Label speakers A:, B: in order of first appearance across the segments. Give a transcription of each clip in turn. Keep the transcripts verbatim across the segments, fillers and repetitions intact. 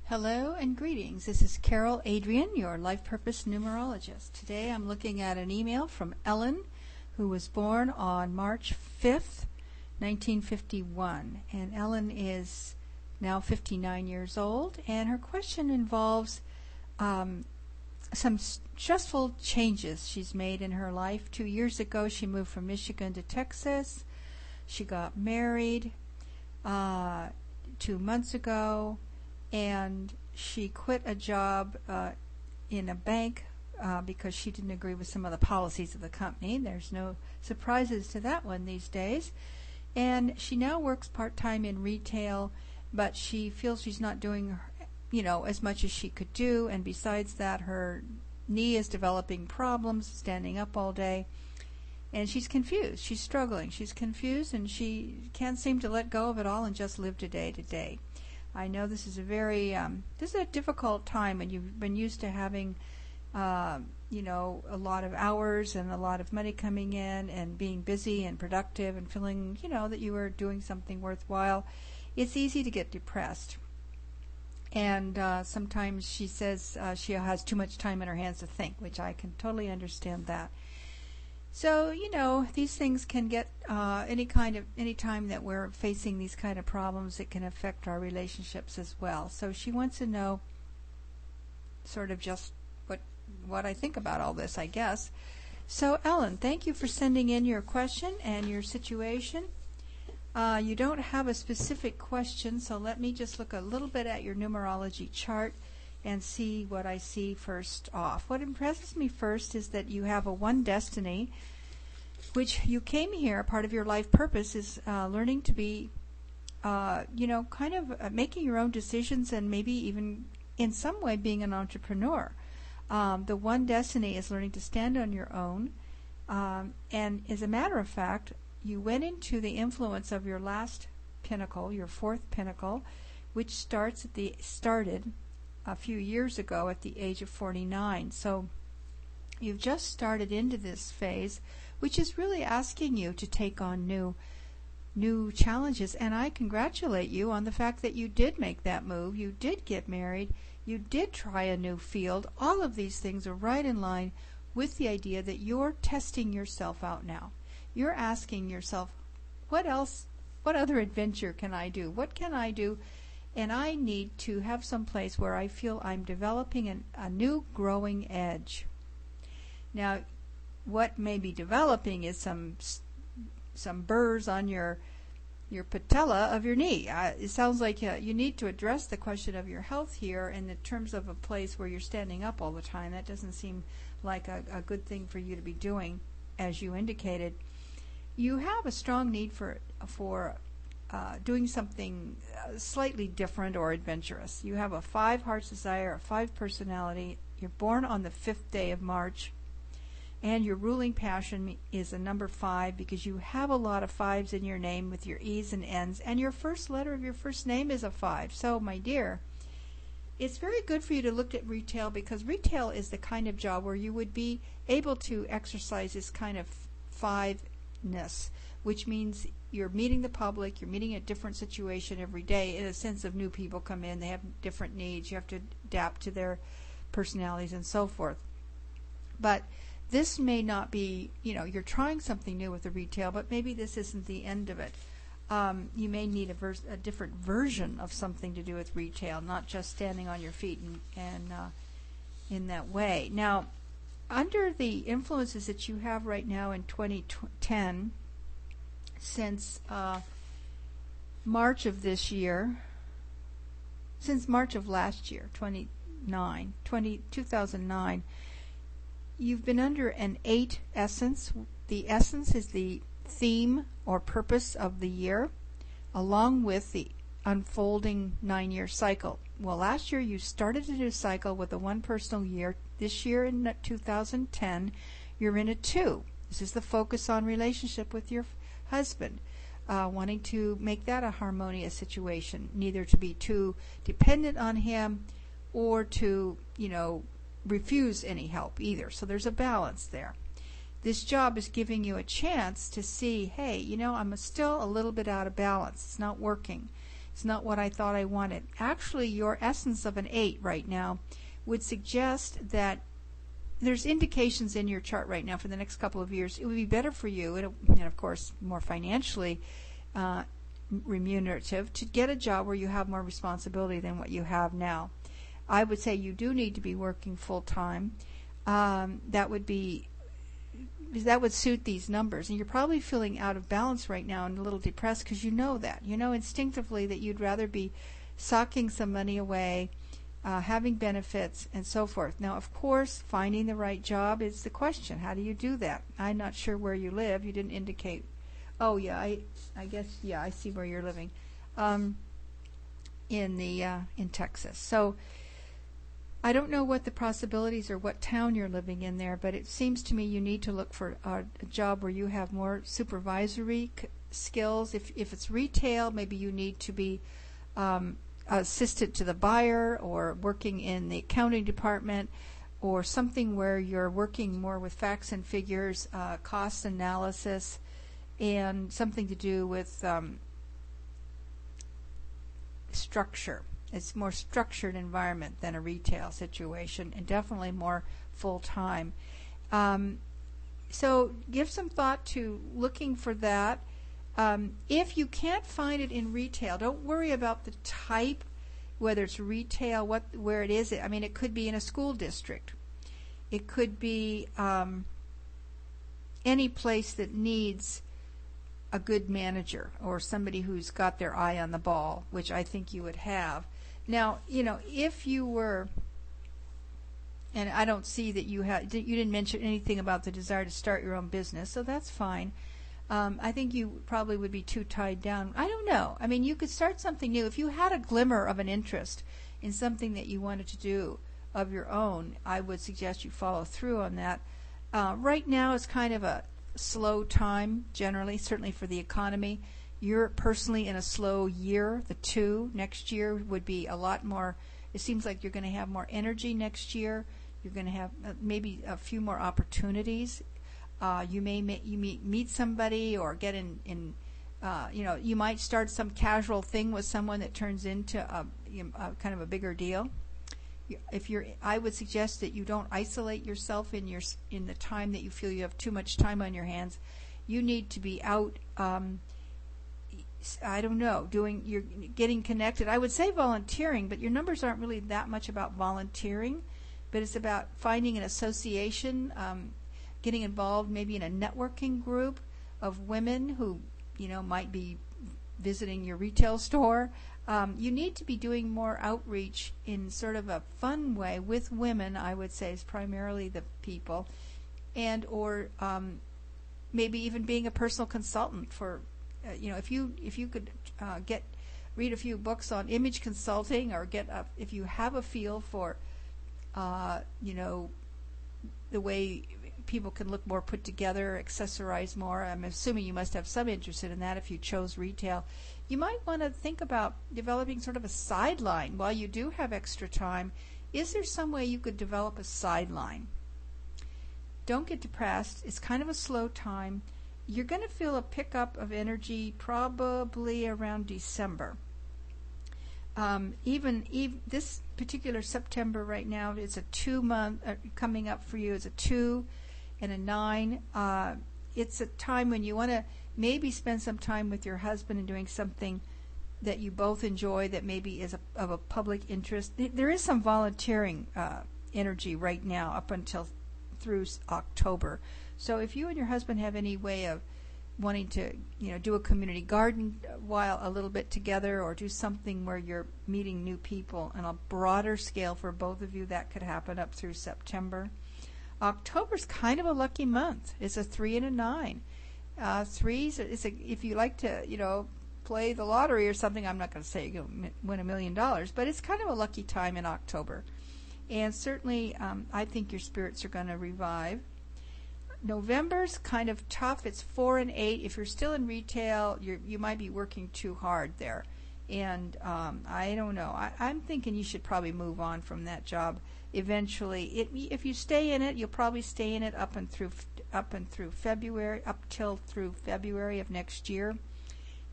A: Hello and greetings. This is Carol Adrian, your Life Purpose Numerologist. Today I'm looking at an email from Ellen, who was born on March fifth, nineteen fifty-one. And Ellen is now fifty-nine years old, and her question involves um, some stressful changes she's made in her life. Two years ago, she moved from Michigan to Texas. She got married uh, two months ago. And she quit a job uh, in a bank uh, because she didn't agree with some of the policies of the company. There's no surprises to that one these days. And she now works part-time in retail, but she feels she's not doing, you know, as much as she could do. And besides that, her knee is developing problems, standing up all day. And she's confused. She's struggling. She's confused, and she can't seem to let go of it all and just live today to day. I know this is a very, um, this is a difficult time when you've been used to having, uh, you know, a lot of hours and a lot of money coming in and being busy and productive and feeling, you know, that you were doing something worthwhile. It's easy to get depressed. And uh, sometimes she says uh, she has too much time in her hands to think, which I can totally understand that. So, you know, these things can get uh, any kind of, any time that we're facing these kind of problems, it can affect our relationships as well. So she wants to know sort of just what what I think about all this, I guess. So, Ellen, thank you for sending in your question and your situation. Uh, you don't have a specific question, so let me just look a little bit at your numerology chart and see what I see first off. What impresses me first is that you have a one destiny, which you came here, part of your life purpose is uh, learning to be, uh, you know, kind of uh, making your own decisions and maybe even in some way being an entrepreneur. Um, the one destiny is learning to stand on your own. Um, and as a matter of fact, you went into the influence of your last pinnacle, your fourth pinnacle, which starts at the started a few years ago at the age of forty-nine. So you've just started into this phase, which is really asking you to take on new new challenges. And I congratulate you on the fact that you did make that move. You did get married. You did try a new field. All of these things are right in line with the idea that you're testing yourself out now. You're asking yourself, what else, what other adventure can I do? What can I do? And I need to have some place where I feel I'm developing an, a new growing edge. Now, what may be developing is some some burrs on your your patella of your knee. Uh, it sounds like uh, you need to address the question of your health here in the terms of a place where you're standing up all the time. That doesn't seem like a, a good thing for you to be doing, as you indicated. You have a strong need for for Uh, doing something uh, slightly different or adventurous. You have a five heart's desire, a five personality. You're born on the fifth day of March, and your ruling passion is a number five because you have a lot of fives in your name with your E's and N's, and your first letter of your first name is a five. So, my dear, it's very good for you to look at retail because retail is the kind of job where you would be able to exercise this kind of five-ness, which means you're meeting the public, you're meeting a different situation every day in a sense of new people come in, they have different needs, you have to adapt to their personalities and so forth. But this may not be, you know, you're trying something new with the retail, but maybe this isn't the end of it. Um, you may need a, vers- a different version of something to do with retail, not just standing on your feet and, and uh, in that way. Now, under the influences that you have right now in twenty ten, since uh, March of this year, since March of last year, twenty-nine, twenty, two thousand nine, you've been under an eight essence. The essence is the theme or purpose of the year, along with the unfolding nine-year cycle. Well, last year you started a new cycle with a one personal year. This year in two thousand ten, you're in a two. This is the focus on relationship with your husband, uh, wanting to make that a harmonious situation, neither to be too dependent on him or to, you know, refuse any help either. So there's a balance there. This job is giving you a chance to see, hey, you know, I'm still a little bit out of balance. It's not working. It's not what I thought I wanted. Actually, your essence of an eight right now would suggest that there's indications in your chart right now for the next couple of years. It would be better for you, and of course more financially uh, remunerative, to get a job where you have more responsibility than what you have now. I would say you do need to be working full time. Um, that would be that would suit these numbers, and you're probably feeling out of balance right now and a little depressed because you know that. You know instinctively that you'd rather be socking some money away, uh, having benefits, and so forth. Now, of course, finding the right job is the question. How do you do that? I'm not sure where you live. You didn't indicate. Oh, yeah, I I guess, yeah, I see where you're living, um, in the uh, in Texas. So I don't know what the possibilities or what town you're living in there, but it seems to me you need to look for a, a job where you have more supervisory c- skills. If if it's retail, maybe you need to be um, assistant to the buyer or working in the accounting department, or something where you're working more with facts and figures, uh, cost analysis, and something to do with um, structure. It's a more structured environment than a retail situation, and definitely more full-time. Um, so give some thought to looking for that. Um, if you can't find it in retail, don't worry about the type, whether it's retail, what, where it is. I mean, it could be in a school district. It could be um, any place that needs a good manager or somebody who's got their eye on the ball, which I think you would have. Now, you know, if you were, and I don't see that you have, you didn't mention anything about the desire to start your own business, so that's fine. Um, I think you probably would be too tied down. I don't know. I mean, you could start something new. If you had a glimmer of an interest in something that you wanted to do of your own, I would suggest you follow through on that. Uh, right now is kind of a slow time, generally, certainly for the economy. You're personally in a slow year. The two next year would be a lot more. It seems like you're going to have more energy next year. You're going to have uh, maybe a few more opportunities. Uh, you may ma- you meet meet somebody or get in in. Uh, you know, you might start some casual thing with someone that turns into a, you know, a kind of a bigger deal. If you're, I would suggest that you don't isolate yourself in your in the time that you feel you have too much time on your hands. You need to be out. Um, I don't know, doing you're getting connected. I would say volunteering, but your numbers aren't really that much about volunteering, but it's about finding an association, um, getting involved maybe in a networking group of women who, you know, might be visiting your retail store. Um, you need to be doing more outreach in sort of a fun way with women, I would say, is primarily the people, and or um, maybe even being a personal consultant for. Uh, you know, if you if you could uh, get read a few books on image consulting, or get a, if you have a feel for, uh, you know, the way people can look more put together, accessorize more. I'm assuming you must have some interest in that if you chose retail. You might want to think about developing sort of a sideline while you do have extra time. Is there some way you could develop a sideline? Don't get depressed. It's kind of a slow time. You're going to feel a pickup of energy probably around December. Um, even, even this particular September right now, it's a two month uh, coming up for you. It's a two and a nine. Uh, it's a time when you want to maybe spend some time with your husband and doing something that you both enjoy that maybe is a, of a public interest. There is some volunteering uh, energy right now up until through October. So if you and your husband have any way of wanting to, you know, do a community garden while a little bit together, or do something where you're meeting new people on a broader scale for both of you, that could happen up through September. October's kind of a lucky month. It's a three and a nine. Uh, threes, it's a, if you like to, you know, play the lottery or something, I'm not going to say you'll win a million dollars, but it's kind of a lucky time in October. And certainly, um, I think your spirits are going to revive. November's kind of tough. It's four and eight. If you're still in retail, you you might be working too hard there. And um, I don't know. I, I'm thinking you should probably move on from that job eventually. It, if you stay in it, you'll probably stay in it up and through up and through February, up till through February of next year.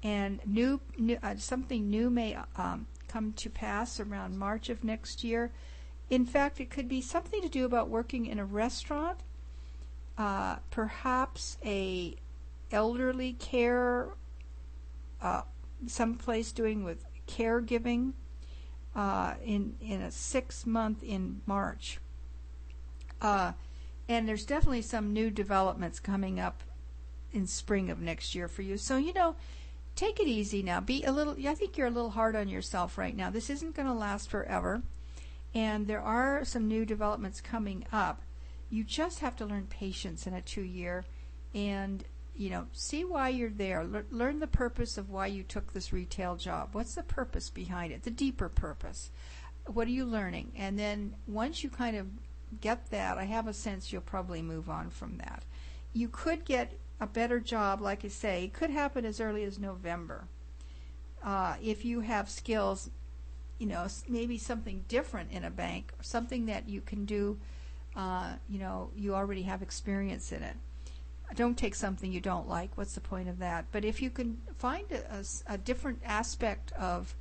A: and new, new uh, something new may um, come to pass around March of next year. In fact, it could be something to do about working in a restaurant, uh, perhaps a elderly care, uh, someplace doing with caregiving, uh, in in a six month in March. Uh, and there's definitely some new developments coming up in spring of next year for you. So, you know, take it easy now. Be a little, I think you're a little hard on yourself right now. This isn't going to last forever. And there are some new developments coming up. You just have to learn patience in a two-year and, you know, see why you're there. Le- learn the purpose of why you took this retail job. What's the purpose behind it? The deeper purpose. What are you learning? And then once you kind of get that, I have a sense you'll probably move on from that. You could get a better job, like I say. It could happen as early as November. Uh, if you have skills, you know, maybe something different in a bank, something that you can do, uh, you know, you already have experience in it. Don't take something you don't like. What's the point of that? But if you can find a, a, a different aspect of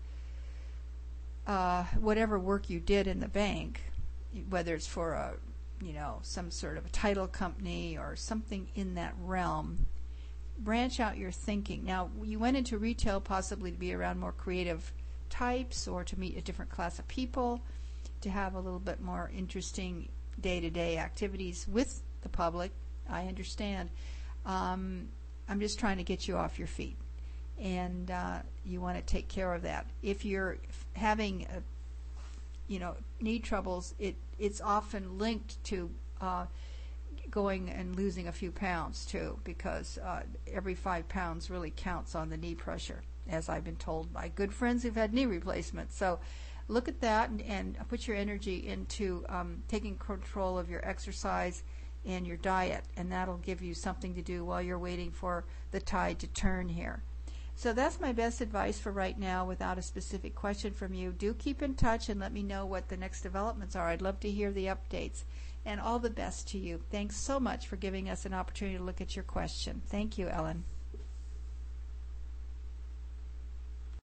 A: uh, whatever work you did in the bank, whether it's for a, you know, some sort of a title company or something in that realm, branch out your thinking. Now, you went into retail possibly to be around more creative types or to meet a different class of people, to have a little bit more interesting day-to-day activities with the public. I understand. Um, I'm just trying to get you off your feet, and uh, you want to take care of that. If you're f- having a you know, knee troubles, it it's often linked to uh, going and losing a few pounds too, because uh, every five pounds really counts on the knee pressure, as I've been told by good friends who've had knee replacements. So look at that and, and put your energy into um, taking control of your exercise and your diet, and that'll give you something to do while you're waiting for the tide to turn here. So that's my best advice for right now without a specific question from you. Do keep in touch and let me know what the next developments are. I'd love to hear the updates. And all the best to you. Thanks so much for giving us an opportunity to look at your question. Thank you, Ellen.